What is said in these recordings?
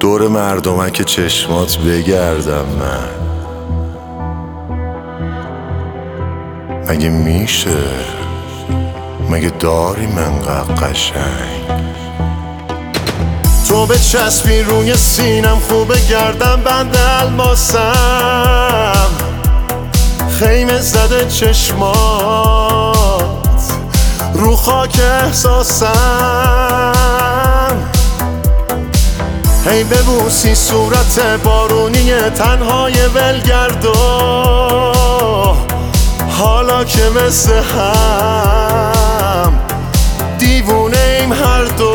دور مردمک چشمات بگردم من. مگه میشه؟ مگه داری منقدر قشنگ؟ تو به چسبی روی سینم خوبه گردم بند الماسم، خیمه زده چشمات رو خاک احساسم. هی ببوسی صورت بارونی تنهای ولگردو، حالا که مثل هم دیوونه ایم هر دو.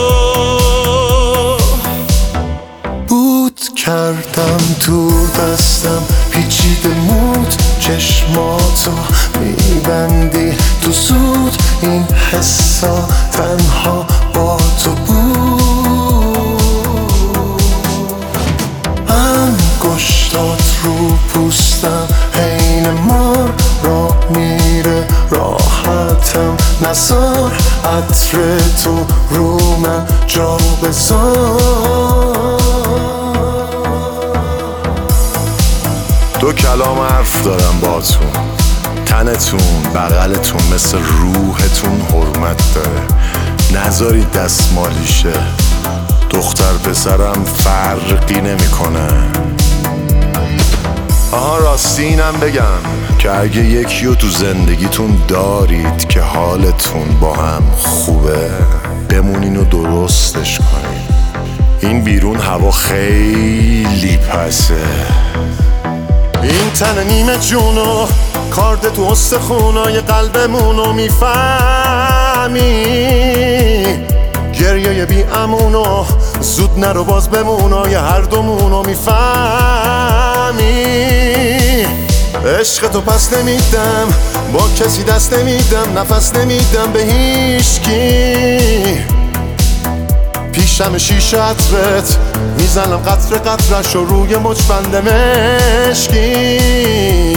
بود کردم تو دستم پیچیده مود، چشماتو میبندی تو زود، این حسا تنها با تو بود. انگشتات رو پوستم عین مار را میره راحتم، نزار عطر تو رو من جا بذار. دو کلام حرف دارم باتون، تنتون بغلتون مثل روحتون حرمت داره، نذارید دستمالیشه. دختر پسرم فرقی نمیکنه. آها راستی اینم بگم که اگه یکیو تو زندگیتون دارید که حالتون با هم خوبه، بمونین و درستش کنین. این بیرون هوا خیلی پسه. این تن نیمه جونو کارد تو استخونای قلبمونو میفهمی، گریه بی امونو زود نرو باز بمونای هر دومونو میفهمی. عشق تو پس نمیدم، با کسی دست نمیدم، نفس نمیدم به هیچکی. پیشم شیشه عطرت میزنم قطره قطرش و روی مچبند مشکی.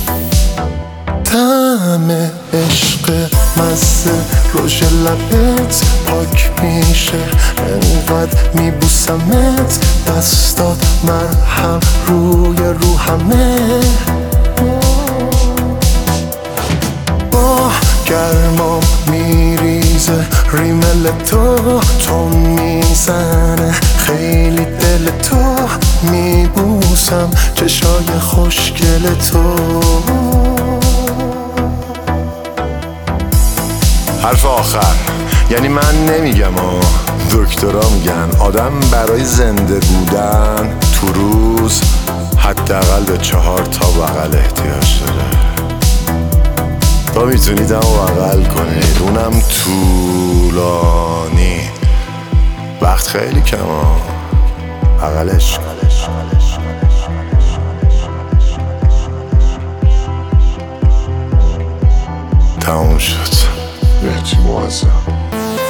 طعم عشق مزه روش لبت پاک میشه، انقدر میبوسمت دستات مرهم روی روحمه. با گرمام میریزه ریمل تو، تون میزنه خیلی دل تو، میبوسم چشای خوشگل تو. حرف آخر یعنی من نمیگم دکترها میگن آدم برای زنده بودن تو روز حداقل به 4 تا بغل احتیاج داره. تا میتونید هم بغل کنید، اونم طولانی. وقت خیلی کم بغلش. تموم شد. بهتی موازم.